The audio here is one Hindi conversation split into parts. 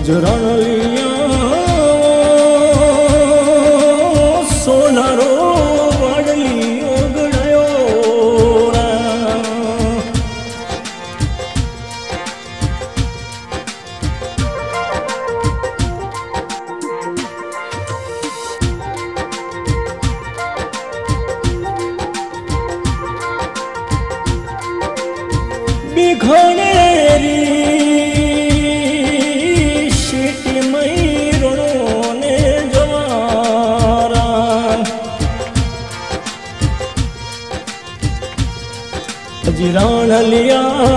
अजरण लिया सोनारो वाडलियो गड़ायो बिखड़ेरी अजरान लिया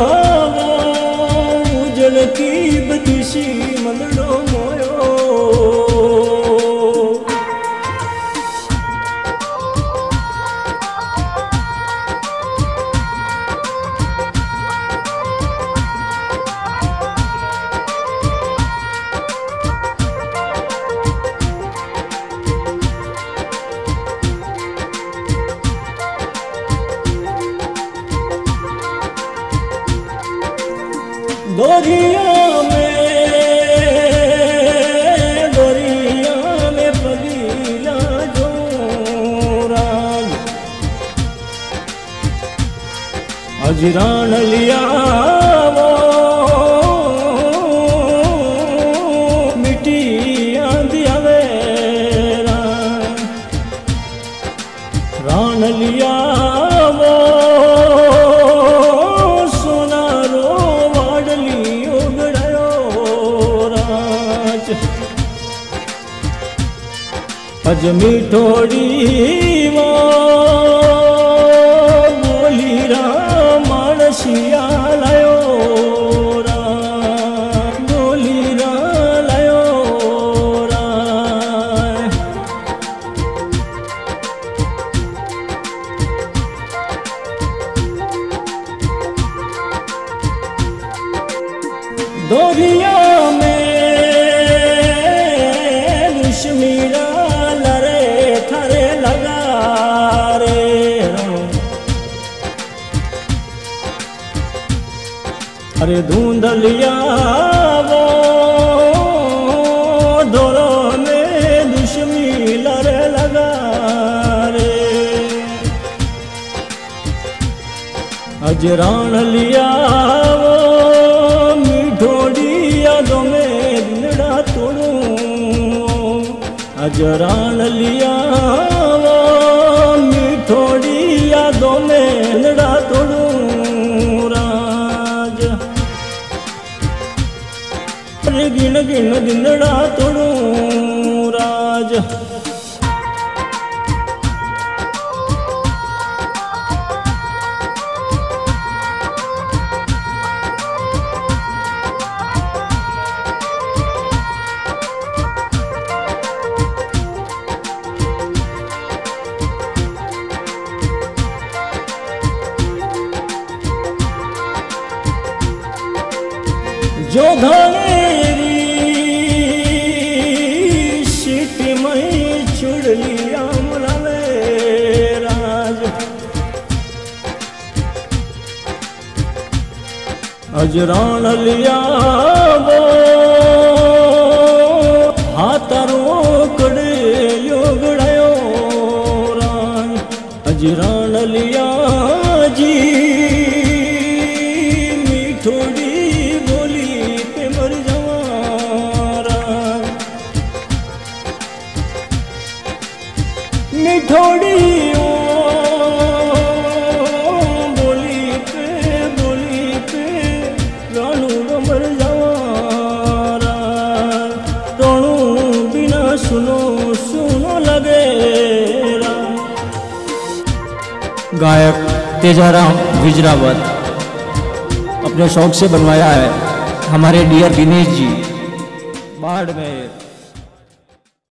उजल की बदिशी मंदड़ो मोयो दोरिया में पगीला जोरा अजरान लिया वो मिटिया दिया वेरा रान लिया वो अज मिठोड़ी वो बोली राम मानसिया लायो बोली राम लायो दोरिया में दुश्मीरा अरे धुंधलिया वो धोरो में दुश्मी लरे लगा रे अजरान लिया वो मिठोड़ी यादों में दिनड़ा तोड़ू अजरान लिया वो मिठोड़ी यादों में दिनड़ा तोड़ू गिन गिन दिनड़ा तोड़ू राज जो धनेरी सीट में छुड़ लिया मुलावे राज अजरान लिया वो हाथारो कड़े योगड़ायो राज अजरान लिया जी मिठोड़ी मिठोड़ी बोली पे रानू मर जावारा रोनू बिना सुनो सुनो लगे। गायक तेजाराम विजरावत अपने शौक से बनवाया है हमारे डियर दिनेश जी बाढ़ में।